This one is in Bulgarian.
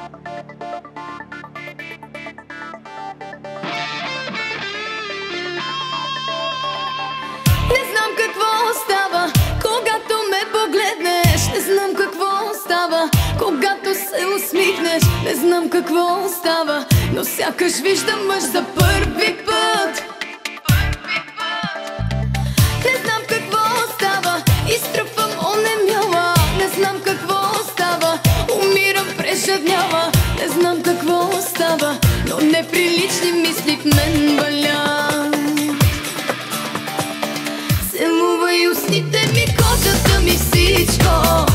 Не знам какво става, когато ме погледнеш. Не знам какво става, когато се усмихнеш. Не знам какво става, но сякаш виждам мъж за първи път. Не знам какво става, изтръпвам онемяла. Не знам какво става, умирам прежаднява. Не знам какво става, но неприлични мисли в мен валят. Целувай устните ми, кожата ми, всичко.